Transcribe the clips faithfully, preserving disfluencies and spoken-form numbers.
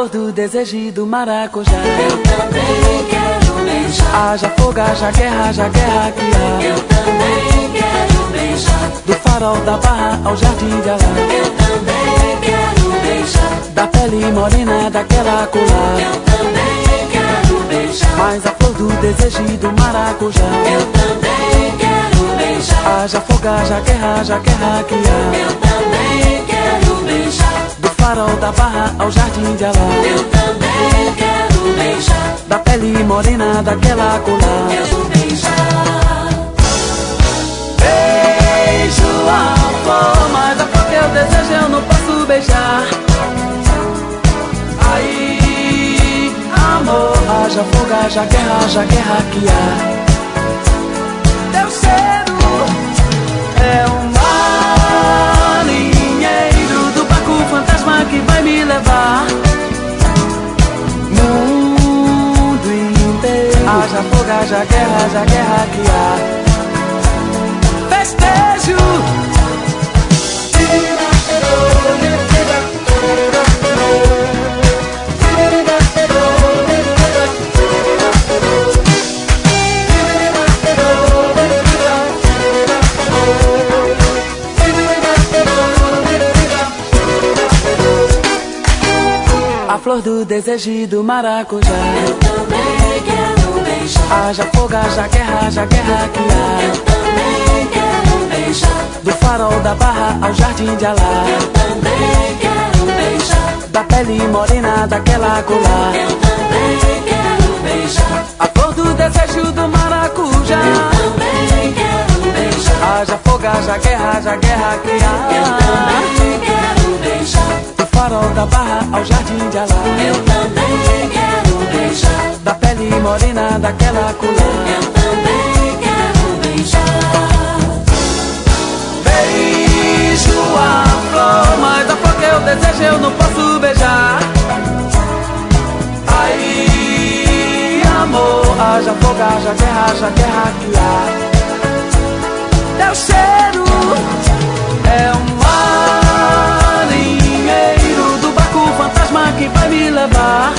flor do desejo e do maracujá. Eu também quero beijar. Haja fogo, haja guerra, haja guerra que há. Eu também quero beijar. Do farol da Barra ao Jardim de Alá. Eu também quero beijar. Da pele morena daquela colar. Eu também quero beijar. Mas a flor do desejo e do maracujá. Eu também quero beijar. Haja fogo, haja guerra, haja guerra que há. Eu também quero beijar. Do farol da Barra ao Jardim de Alá. Eu também quero beijar. Da pele morena daquela colar. Quero beijar. Beijo a flor, mas a flor que eu desejo eu não posso beijar. Aí, amor, haja fogo, haja guerra, haja guerra que há. Teu cheiro é um marinheiro do barco fantasma que vai me levar mundo inteiro. Haja fogo, haja guerra, haja guerra que há. Festejo. A flor do desejo e do maracujá. Eu também quero beijar. Haja fogo, haja guerra, haja guerra que há. Eu também quero beijar. Do farol da Barra ao Jardim de Alá. Eu também quero beijar. Da pele morena daquela colar. Eu também quero beijar. A flor do desejo do maracujá. Eu também quero beijar. Haja fogo, haja guerra, haja guerra que Eu há. também quero beijar. Do farol da Barra ao Jardim de Alá. Eu também quero beijar. Da pele morena daquela colar. Eu também quero beijar. Beijo a flor, mas a flor que eu desejo eu não posso beijar. Aí, amor, haja fogo, haja guerra, haja guerra que há. Teu cheiro é um marinheiro do barco fantasma que vai me levar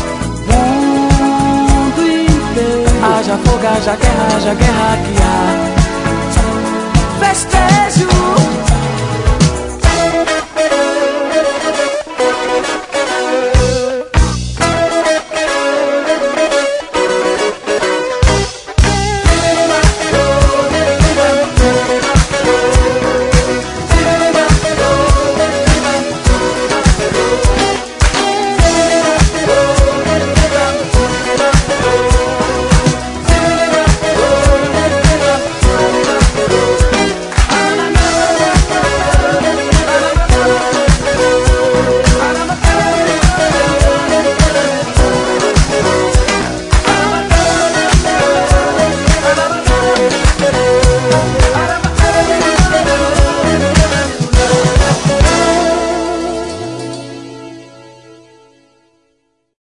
mundo inteiro. Haja fogo, haja guerra, haja guerra que há.